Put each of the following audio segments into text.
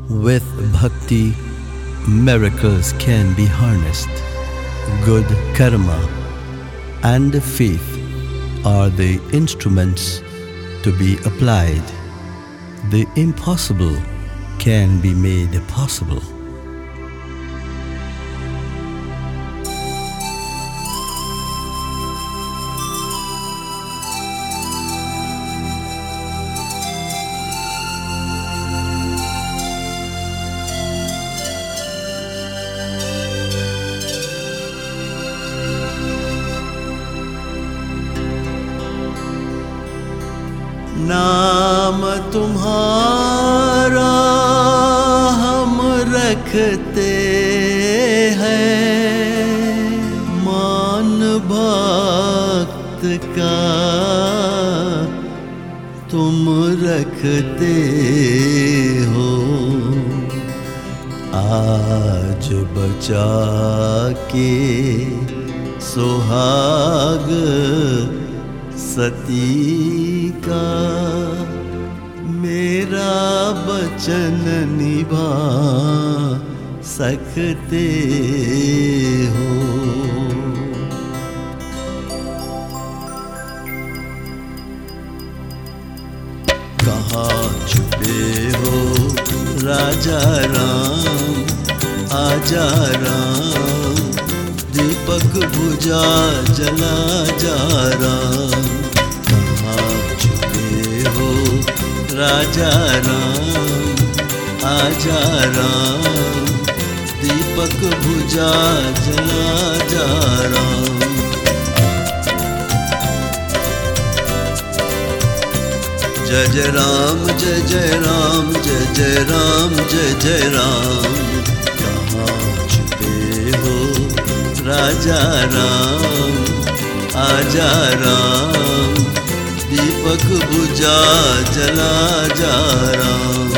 With bhakti, miracles can be harnessed. Good karma and faith are the instruments to be applied. The impossible can be made possible. नाम तुम्हारा हम रखते हैं, मान भक्त का तुम रखते हो। आज बचा के सुहाग सती का मेरा वचन निभा सकते हो। कहाँ छुपे हो राजा राम, आजा राम, दीपक बुझा जला जा राम। राजा राम, आजा राम, दीपक बुझा जला जा राम। जय जय राम, जय जय राम, जय जय राम, जय जय राम। कहाँ छुपे हो राजा राम, आजा राम, दीपक बुझा जला जा राम।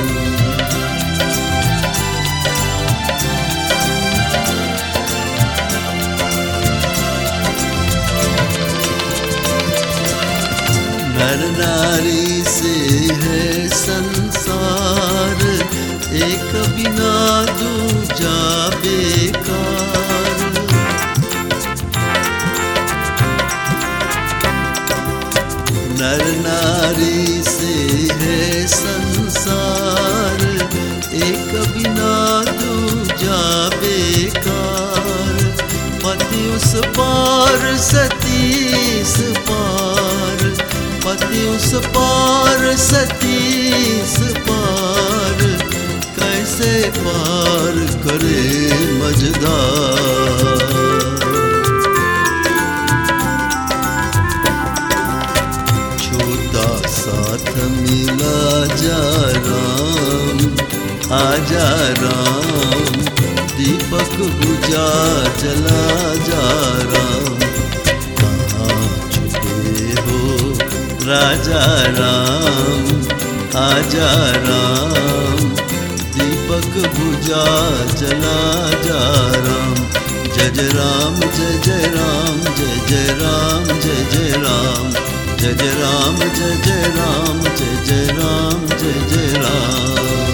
नर नारी से है संसार, एक बिना दूजा बेकार। नर नारी से है संसार, एक बिना दूजा बेकार। पति उस पार सती इस पार, पति उस पार सती इस पार। कैसे पार करे मझधार। साथ मिला जा राम, आजा राम, दीपक बुझा जला जा राम। कहाँ छुपे हो राजा राम, आजा राम, दीपक बुझा जला जा राम। जय जय राम, जय जय राम, जय जय राम, जय जय राम। जय जय राम, जय जय राम, जय जय राम, जय जय राम।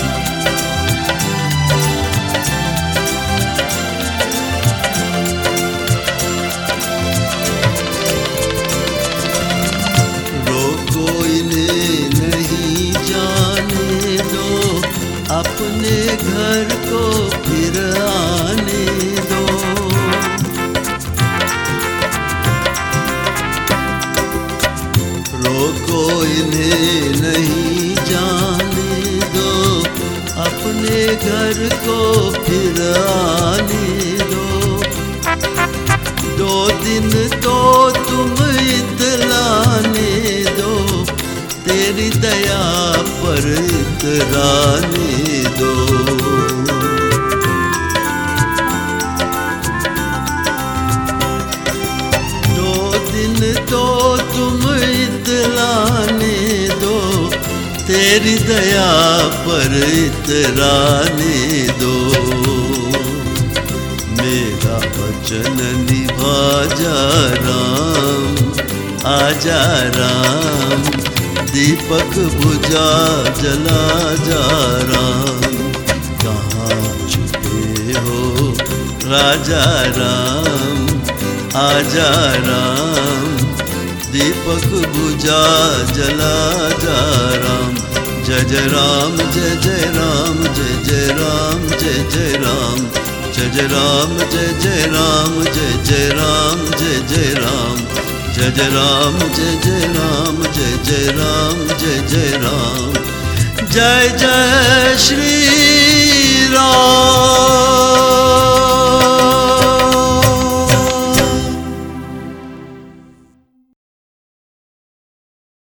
रोको इन्हें नहीं जाने दो, अपने घर को फिर आने दो। रोको इन्हें नहीं जाने दो, अपने घर को फिर आने दो। 2 दिन तो तुम इतलाने दो, तेरी दया पर इतराने दो। 2 दिन तो तुम इतलाने दो, तेरी दया पर इतराने दो। मेरा वचन निभा जा राम, आजा राम, दीपक बुझा जला जा राम। राजा राम आजा राम, दीपक बुझा जला जा राम। जय जय राम जय जय राम, जय जय राम जय जय राम, जय जय राम जय जय राम, जय जय राम जय जय राम, जय जय राम जय जय राम, जय जय राम जय जय राम। जय जय श्री